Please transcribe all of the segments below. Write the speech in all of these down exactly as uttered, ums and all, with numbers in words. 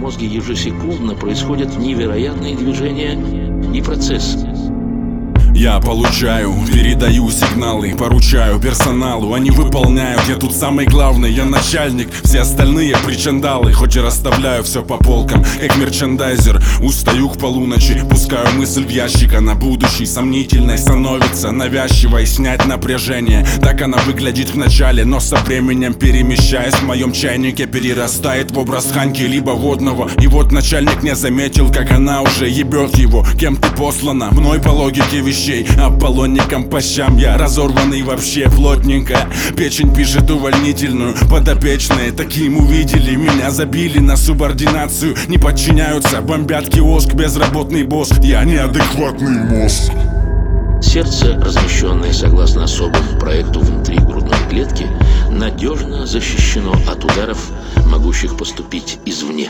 мозге ежесекундно происходят невероятные движения и процессы. Я получаю, передаю сигналы, поручаю персоналу, они выполняют. Я тут самый главный, я начальник, все остальные причиндалы. Хоть и расставляю все по полкам, как мерчендайзер. Устаю к полуночи, пускаю мысль в ящик, а на будущий сомнительной становится навязчивой. Снять напряжение, так она выглядит в начале, но со временем, перемещаясь в моем чайнике, перерастает в образ Ханьки либо водного. И вот начальник не заметил, как она уже ебет его. Кем ты послана? Мной по логике вещей. Аполлонником по щам я разорванный вообще плотненько. Печень пишет увольнительную, подопечные таким увидели. Меня забили на субординацию, не подчиняются, бомбят киоск, безработный босс. Я неадекватный мозг. Сердце, размещенное согласно особому проекту внутри грудной клетки, надежно защищено от ударов, могущих поступить извне.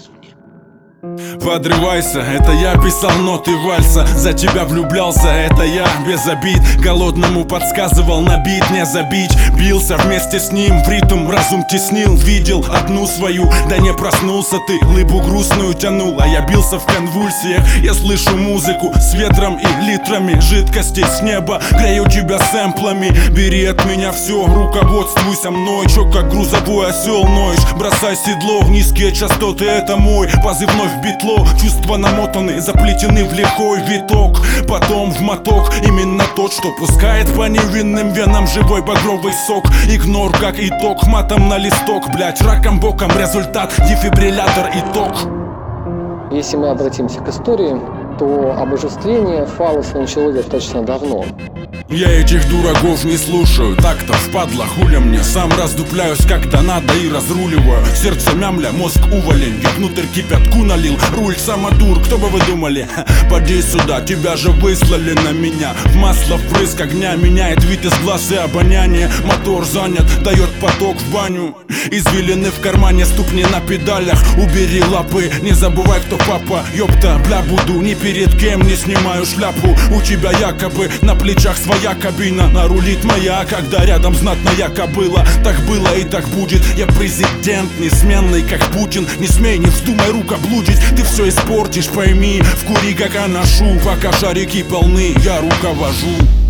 Подрывайся, это я писал ноты вальса. За тебя влюблялся, это я без обид. Голодному подсказывал на бит не забить. Бился вместе с ним, в ритм разум теснил. Видел одну свою, да не проснулся ты. Лыбу грустную тянул, а я бился в конвульсиях. Я слышу музыку с ветром и литрами жидкости с неба. Грею тебя сэмплами, бери от меня все, руководствуйся мной. Чё как грузовой осел ноешь, бросай седло в низкие частоты, это мой позывной в битло. Чувства намотаны, заплетены в лихой виток. Потом в моток, именно тот, что пускает по невинным венам живой багровый сок. Игнор как итог, матом на листок. Блять, раком боком результат, дефибриллятор итог. Если мы обратимся к истории, то обожествление фаллоса началось достаточно давно. Я этих дураков не слушаю, так-то впадло, хуля мне. Сам раздупляюсь, когда надо, и разруливаю. Сердце мямля, мозг уволень, я внутрь кипятку налил. Руль самодур, кто бы вы думали? Ха, поди сюда, тебя же выслали на меня. В масло впрыск огня меняет вид из глаз и обоняние. Мотор занят, дает поток в баню. Извилины в кармане, ступни на педалях. Убери лапы, не забывай, кто папа. Ёпта, бля, буду ни перед кем не снимаю шляпу. У тебя якобы на плечах своя кабина, нарулит моя, когда рядом знатная кобыла. Так было и так будет, я президент несменный, как Путин. Не смей, не вздумай рукоблудить, ты все испортишь, пойми. Вкури, как я ношу, пока шарики полны, я руковожу.